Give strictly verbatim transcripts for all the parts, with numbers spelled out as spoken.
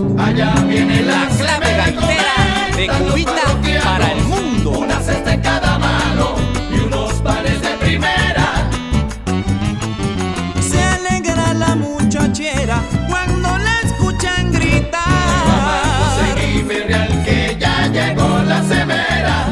Allá viene la, La clave gaitera de Cubita para el mundo. Una cesta en cada mano y unos panes de primera. Se alegra la muchachera cuando la escuchan gritar. Mamá, conseguíme real que ya llegó la semera.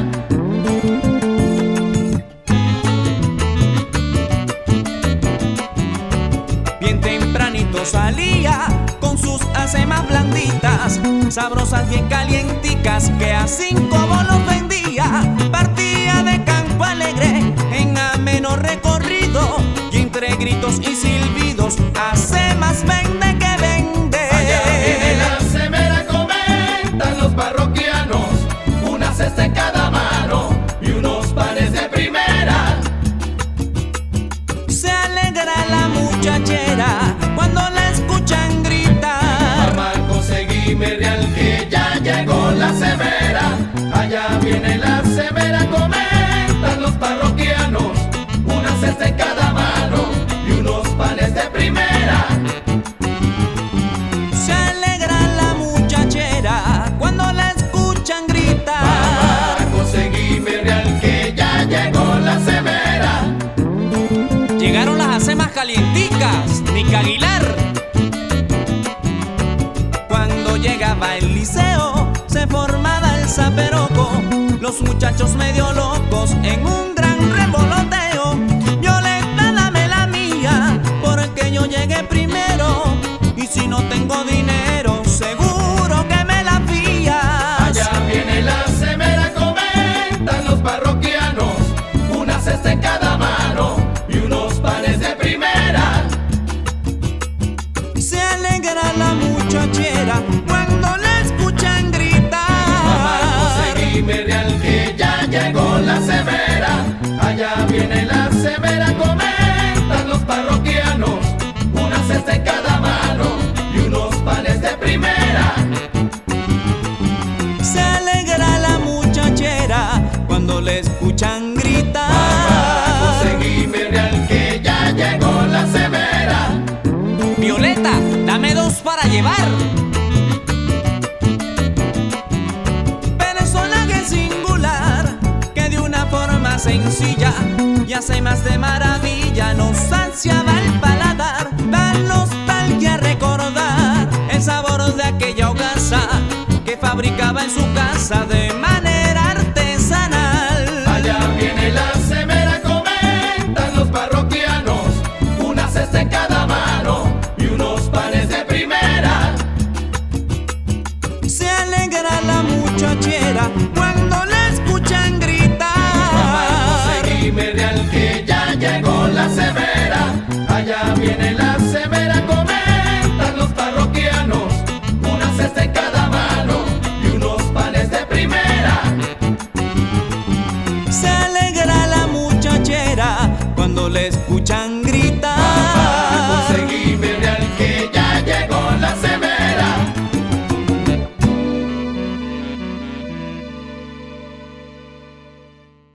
Bien tempranito salía con sus acemas blanditas, sabrosas bien calienticas, que a cinco bolos vendía. Partía de Campo Alegre en ameno recorrido, y entre gritos y silbidos acemas vende que vende. Allá viene la semera, comentan los parroquianos. Una cesta en cada mano y unos panes de primera. Se alegra la muchachera cuando la escuchan gritar. Mamá, conseguíme real que ya llegó la semera. Allá viene la semera, comentan los parroquianos. Una cesta en cada mano y unos panes de primera. Se alegra la muchachera cuando la escuchan gritar. Mamá, conseguíme real que ya llegó la semera. Llegaron las acemas calienticas, Nica Aguilar. Cuando llegaba el liceo se formaba el zaperoco, los muchachos medio locos en un gran revoloteo. Violeta, dame la mía porque yo llegué primero, y si no tengo dinero seguro que me la fías. Allá viene la semera, comentan los parroquianos. Una cesta en cada mano y unos panes de primera. Se alegra la muchachera cuando la escuchan gritar. Mamá, conseguíme real que ya llegó la semera. Allá viene la semera, comentan los parroquianos. Una cesta en cada mano y unos panes de primera. Se alegra la muchachera cuando le escuchan gritar. Mamá, conseguíme real que ya llegó la semera. Violeta, dame dos para llevar. Personaje singular que de una forma sencilla y hace más de maravilla nos saciaba el paladar. Da nostalgia recordar el sabor de aquella hogaza que fabricaba en su